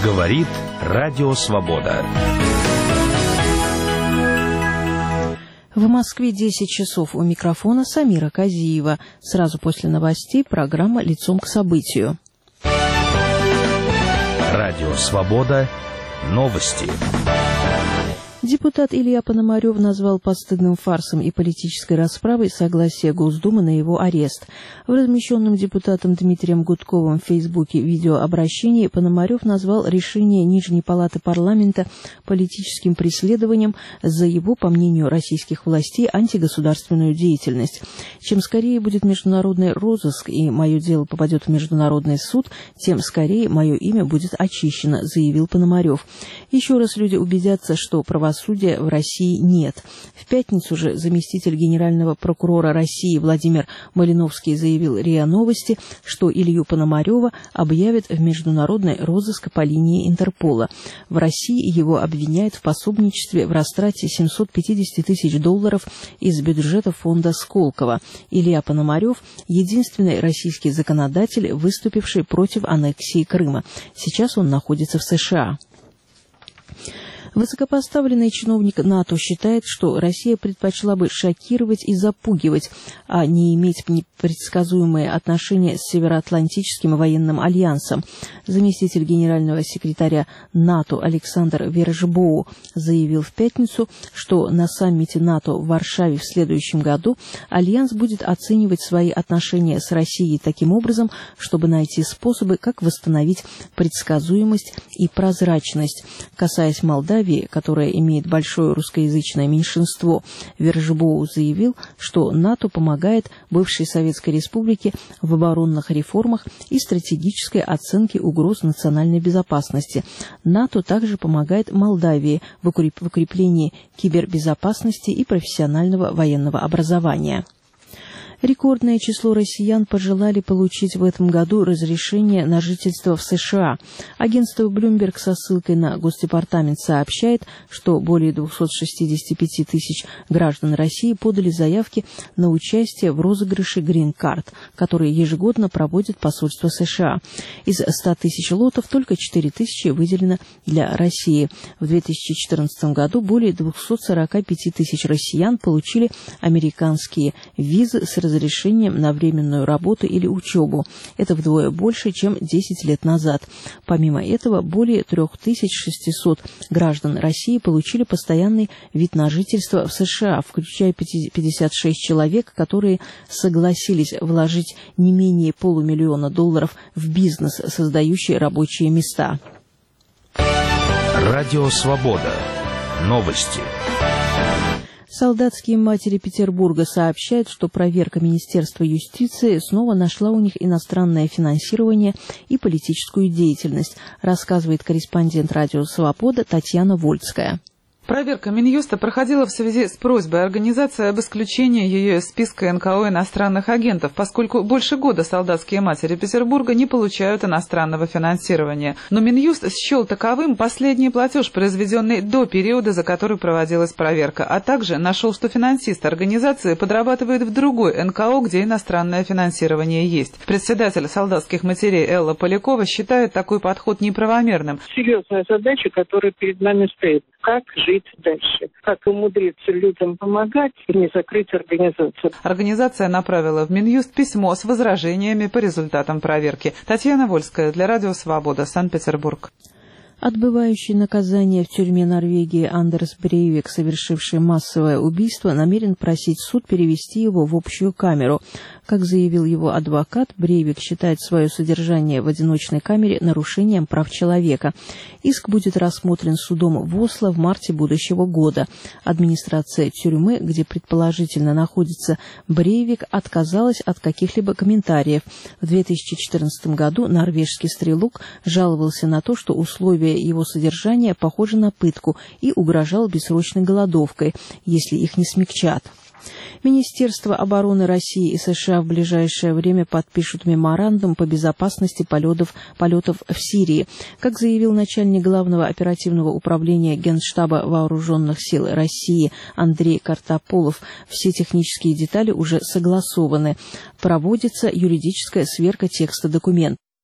Говорит Радио Свобода. В Москве 10 часов. У микрофона Самира Казиева. Сразу после новостей программа «Лицом к событию». Радио Свобода. Новости. Депутат Илья Пономарев назвал постыдным фарсом и политической расправой согласие Госдумы на его арест. В размещенном депутатом Дмитрием Гудковым в Фейсбуке видеообращении Пономарев назвал решение Нижней палаты парламента политическим преследованием за его, по мнению российских властей, антигосударственную деятельность. Чем скорее будет международный розыск и мое дело попадет в Международный суд, тем скорее мое имя будет очищено, заявил Пономарев. Еще раз люди убедятся, что правосудия в России нет. В пятницу же заместитель генерального прокурора России Владимир Малиновский заявил РИА Новости, что Илью Пономарева объявят в международный розыск по линии Интерпола. В России его обвиняют в пособничестве в растрате $750 тысяч из бюджета фонда Сколково. Илья Пономарев – единственный российский законодатель, выступивший против аннексии Крыма. Сейчас он находится в США. Высокопоставленный чиновник НАТО считает, что Россия предпочла бы шокировать и запугивать, а не иметь непредсказуемые отношения с Североатлантическим военным альянсом. Заместитель генерального секретаря НАТО Александр Вершбоу заявил в пятницу, что на саммите НАТО в Варшаве в следующем году альянс будет оценивать свои отношения с Россией таким образом, чтобы найти способы, как восстановить предсказуемость и прозрачность. Касаясь Молдавии, которая имеет большое русскоязычное меньшинство, Вершбоу заявил, что НАТО помогает бывшей Советской Республике в оборонных реформах и стратегической оценке угроз национальной безопасности. НАТО также помогает Молдавии в укреплении кибербезопасности и профессионального военного образования. Рекордное число россиян пожелали получить в этом году разрешение на жительство в США. Агентство Bloomberg со ссылкой на Госдепартамент сообщает, что более 265 тысяч граждан России подали заявки на участие в розыгрыше Green Card, который ежегодно проводит посольство США. Из 100 тысяч лотов только 4 тысячи выделено для России. В 2014 году более 245 тысяч россиян получили американские визы с разрешением на временную работу или учебу. Это вдвое больше, чем 10 лет назад. Помимо этого, более 3600 граждан России получили постоянный вид на жительство в США, включая 56 человек, которые согласились вложить не менее $500 000 в бизнес, создающий рабочие места. Радио Свобода. Новости. Солдатские матери Петербурга сообщают, что проверка Министерства юстиции снова нашла у них иностранное финансирование и политическую деятельность, рассказывает корреспондент Радио Свобода Татьяна Вольская. Проверка Минюста проходила в связи с просьбой организации об исключении ее из списка НКО иностранных агентов, поскольку больше года солдатские матери Петербурга не получают иностранного финансирования. Но Минюст счел таковым последний платеж, произведенный до периода, за который проводилась проверка, а также нашел, что финансист организации подрабатывает в другой НКО, где иностранное финансирование есть. Председатель солдатских матерей Элла Полякова считает такой подход неправомерным. Серьезная задача, которая перед нами стоит. Как жить дальше? Как умудриться людям помогать и не закрыть организацию? Организация направила в Минюст письмо с возражениями по результатам проверки. Татьяна Вольская для Радио Свобода, Санкт-Петербург. Отбывающий наказание в тюрьме Норвегии Андерс Брейвик, совершивший массовое убийство, намерен просить суд перевести его в общую камеру. Как заявил его адвокат, Брейвик считает свое содержание в одиночной камере нарушением прав человека. Иск будет рассмотрен судом в Осло в марте будущего года. Администрация тюрьмы, где предположительно находится Брейвик, отказалась от каких-либо комментариев. В 2014 году норвежский стрелок жаловался на то, что условия его содержания похожи на пытку и угрожал бессрочной голодовкой, если их не смягчат. Министерство обороны России и США в ближайшее время подпишут меморандум по безопасности полетов в Сирии. Как заявил начальник Главного оперативного управления Генштаба Вооруженных сил России Андрей Картополов, все технические детали уже согласованы. Проводится юридическая сверка текста документа.